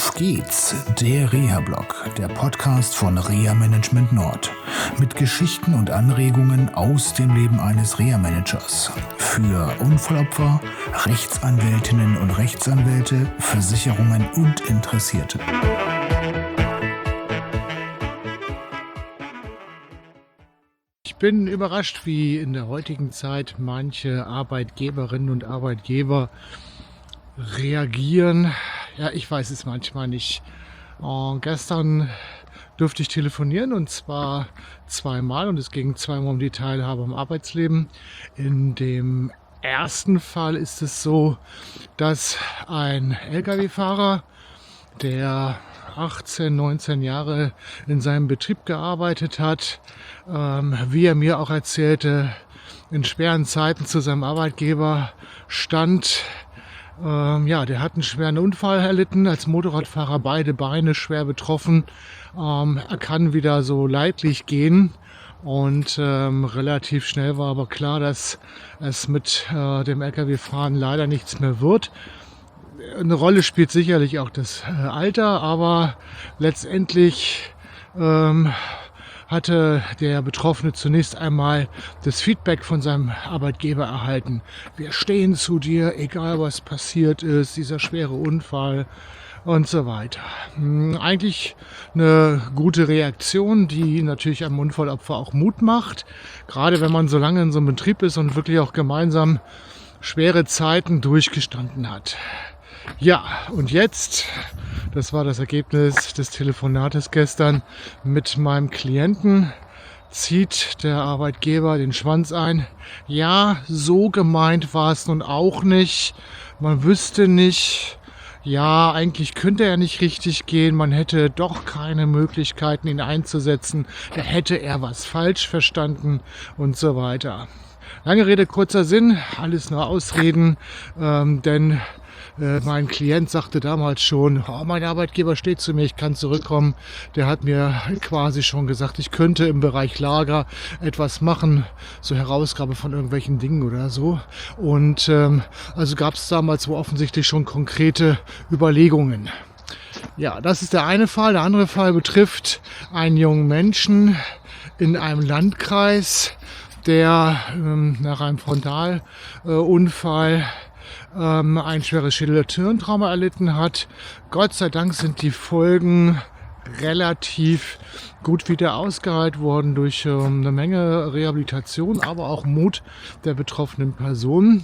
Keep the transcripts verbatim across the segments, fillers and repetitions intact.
Auf geht's, der Reha-Blog, der Podcast von Reha Management Nord. Mit Geschichten und Anregungen aus dem Leben eines Reha-Managers. Für Unfallopfer, Rechtsanwältinnen und Rechtsanwälte, Versicherungen und Interessierte. Ich bin überrascht, wie in der heutigen Zeit manche Arbeitgeberinnen und Arbeitgeber reagieren. Ja, ich weiß es manchmal nicht. Und gestern durfte ich telefonieren und zwar zweimal und es ging zweimal um die Teilhabe am Arbeitsleben. In dem ersten Fall ist es so, dass ein L K W-Fahrer, der achtzehn, neunzehn Jahre in seinem Betrieb gearbeitet hat, ähm, wie er mir auch erzählte, in schweren Zeiten zu seinem Arbeitgeber stand. Ähm, ja, der hat einen schweren Unfall erlitten, als Motorradfahrer beide Beine schwer betroffen. Ähm, er kann wieder so leidlich gehen und ähm, relativ schnell war aber klar, dass es mit äh, dem L K W-Fahren leider nichts mehr wird. Eine Rolle spielt sicherlich auch das äh, Alter, aber letztendlich ähm, hatte der Betroffene zunächst einmal das Feedback von seinem Arbeitgeber erhalten. Wir stehen zu dir, egal was passiert ist, dieser schwere Unfall und so weiter. Eigentlich eine gute Reaktion, die natürlich einem Unfallopfer auch Mut macht, gerade wenn man so lange in so einem Betrieb ist und wirklich auch gemeinsam schwere Zeiten durchgestanden hat. Ja, und jetzt, das war das Ergebnis des Telefonates gestern mit meinem Klienten, zieht der Arbeitgeber den Schwanz ein. Ja, so gemeint war es nun auch nicht. Man wüsste nicht, ja, eigentlich könnte er nicht richtig gehen. Man hätte doch keine Möglichkeiten, ihn einzusetzen. Da hätte er was falsch verstanden und so weiter. Lange Rede, kurzer Sinn, alles nur Ausreden, ähm, denn äh, mein Klient sagte damals schon, oh, mein Arbeitgeber steht zu mir, ich kann zurückkommen. Der hat mir quasi schon gesagt, ich könnte im Bereich Lager etwas machen, so Herausgabe von irgendwelchen Dingen oder so. Und ähm, also gab es damals wohl offensichtlich schon konkrete Überlegungen. Ja, das ist der eine Fall. Der andere Fall betrifft einen jungen Menschen in einem Landkreis, der ähm, nach einem Frontalunfall äh, ähm, ein schweres Schädel-Hirntrauma erlitten hat. Gott sei Dank sind die Folgen relativ gut wieder ausgeheilt worden durch ähm, eine Menge Rehabilitation, aber auch Mut der betroffenen Person.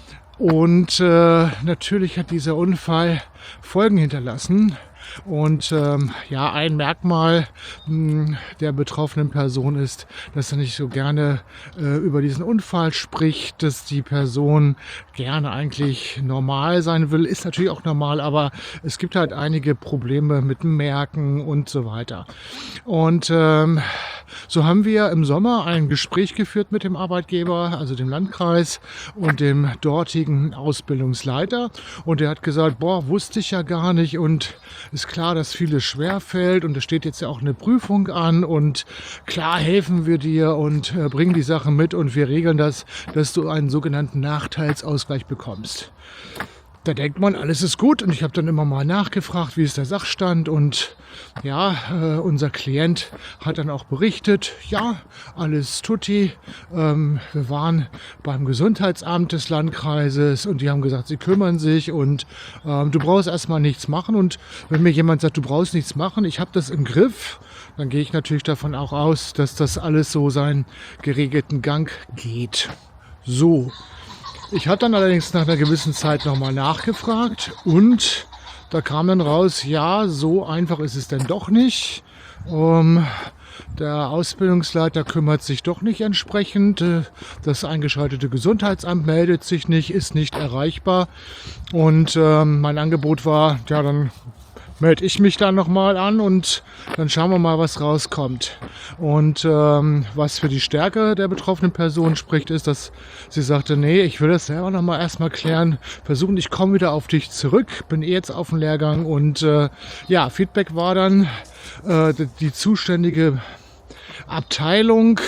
Und äh, natürlich hat dieser Unfall Folgen hinterlassen. Und ähm, ja, ein Merkmal mh, der betroffenen Person ist, dass er nicht so gerne äh, über diesen Unfall spricht, dass die Person gerne eigentlich normal sein will. Ist natürlich auch normal, aber es gibt halt einige Probleme mit dem Merken und so weiter. Und ähm, so haben wir im Sommer ein Gespräch geführt mit dem Arbeitgeber, also dem Landkreis und dem dortigen Ausbildungsleiter. Und der hat gesagt, boah, wusste ich ja gar nicht und ist klar, dass vieles schwerfällt und es steht jetzt ja auch eine Prüfung an und klar helfen wir dir und äh, bringen die Sachen mit und wir regeln das, dass du einen sogenannten Nachteilsausgleich bekommst. Da denkt man, alles ist gut und ich habe dann immer mal nachgefragt, wie ist der Sachstand und ja, äh, unser Klient hat dann auch berichtet, ja, alles tutti. Ähm, wir waren beim Gesundheitsamt des Landkreises und die haben gesagt, sie kümmern sich und ähm, du brauchst erstmal nichts machen und wenn mir jemand sagt, du brauchst nichts machen, ich habe das im Griff, dann gehe ich natürlich davon auch aus, dass das alles so seinen geregelten Gang geht. So. Ich habe dann allerdings nach einer gewissen Zeit nochmal nachgefragt und da kam dann raus, ja, so einfach ist es denn doch nicht. Um, der Ausbildungsleiter kümmert sich doch nicht entsprechend. Das eingeschaltete Gesundheitsamt meldet sich nicht, ist nicht erreichbar. Und ähm, mein Angebot war, ja, dann melde ich mich da nochmal an und dann schauen wir mal, was rauskommt. Und ähm, was für die Stärke der betroffenen Person spricht, ist, dass sie sagte, nee, ich will das selber nochmal erstmal klären, versuchen, ich komme wieder auf dich zurück, bin eh jetzt auf dem Lehrgang und äh, ja, Feedback war dann, äh, die zuständige Abteilung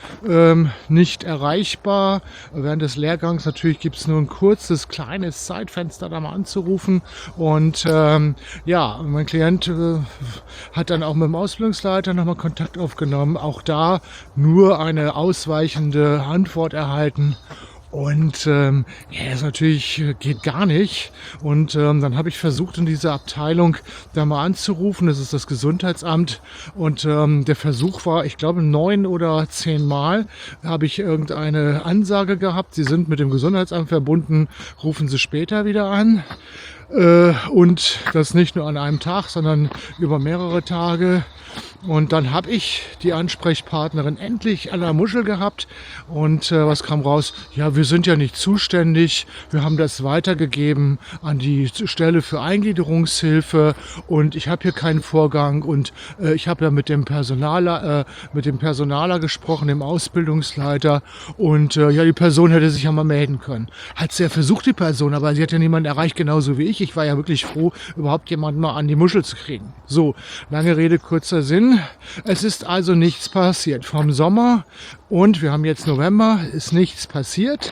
ähm, nicht erreichbar. Während des Lehrgangs natürlich gibt es nur ein kurzes, kleines Zeitfenster, da mal anzurufen. Und ähm, ja, mein Klient äh, hat dann auch mit dem Ausbildungsleiter nochmal Kontakt aufgenommen. Auch da nur eine ausweichende Antwort erhalten. Und ähm, ja, das natürlich geht gar nicht. Und ähm, dann habe ich versucht, in dieser Abteilung da mal anzurufen. Das ist das Gesundheitsamt. Und ähm, der Versuch war, ich glaube, neun oder zehn Mal habe ich irgendeine Ansage gehabt. Sie sind mit dem Gesundheitsamt verbunden, rufen Sie später wieder an. Äh, und das nicht nur an einem Tag, sondern über mehrere Tage. Und dann habe ich die Ansprechpartnerin endlich an der Muschel gehabt. Und äh, was kam raus? Ja, wir sind ja nicht zuständig. Wir haben das weitergegeben an die Stelle für Eingliederungshilfe. Und ich habe hier keinen Vorgang. Und äh, ich habe ja mit dem Personaler, äh, mit dem Personaler gesprochen, dem Ausbildungsleiter. Und äh, ja, die Person hätte sich ja mal melden können. Hat sie ja versucht, die Person, aber sie hat ja niemanden erreicht, genauso wie ich. Ich war ja wirklich froh, überhaupt jemanden mal an die Muschel zu kriegen. So, lange Rede, kurzer Sinn. Es ist also nichts passiert. Vom Sommer und wir haben jetzt November, ist nichts passiert.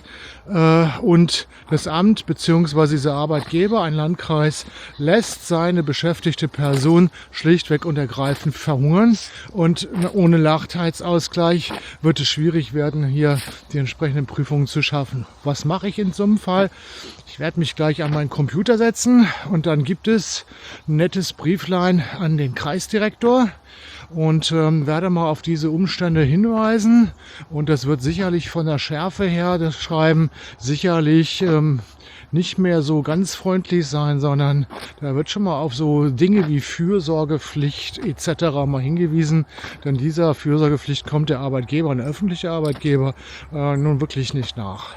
Und das Amt bzw. dieser Arbeitgeber, ein Landkreis, lässt seine beschäftigte Person schlichtweg und ergreifend verhungern. Und ohne Nachteilsausgleich wird es schwierig werden, hier die entsprechenden Prüfungen zu schaffen. Was mache ich in so einem Fall? Ich werde mich gleich an meinen Computer setzen und dann gibt es ein nettes Brieflein an den Kreisdirektor. Und ähm, werde mal auf diese Umstände hinweisen. Und das wird sicherlich von der Schärfe her, das Schreiben, sicherlich ähm, nicht mehr so ganz freundlich sein, sondern da wird schon mal auf so Dinge wie Fürsorgepflicht et cetera mal hingewiesen. Denn dieser Fürsorgepflicht kommt der Arbeitgeber, ein öffentlicher Arbeitgeber, äh, nun wirklich nicht nach.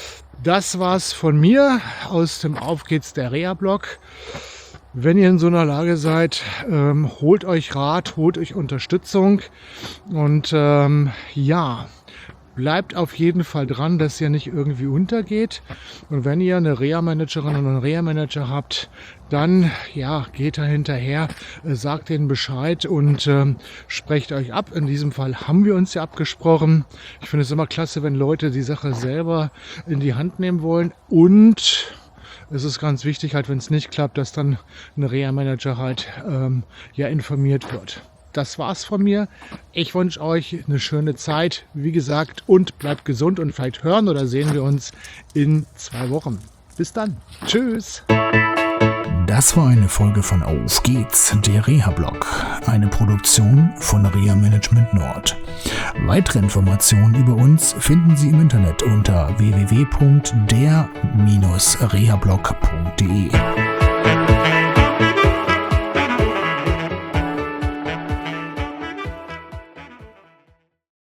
Das war's von mir aus dem Auf geht's der Reha-Blog. Wenn ihr in so einer Lage seid, ähm, holt euch Rat, holt euch Unterstützung und ähm, ja, bleibt auf jeden Fall dran, dass ihr nicht irgendwie untergeht. Und wenn ihr eine Reha-Managerin oder einen Reha-Manager habt, dann ja, geht da hinterher, äh, sagt denen Bescheid und ähm, sprecht euch ab. In diesem Fall haben wir uns ja abgesprochen. Ich finde es immer klasse, wenn Leute die Sache selber in die Hand nehmen wollen. Und es ist ganz wichtig, halt, wenn es nicht klappt, dass dann ein Reha-Manager halt ähm, ja informiert wird. Das war's von mir. Ich wünsche euch eine schöne Zeit, wie gesagt, und bleibt gesund und vielleicht hören oder sehen wir uns in zwei Wochen. Bis dann. Tschüss. Das war eine Folge von Auf geht's, der Reha-Blog, eine Produktion von Reha Management Nord. Weitere Informationen über uns finden Sie im Internet unter w w w punkt der Bindestrich rehablog punkt de.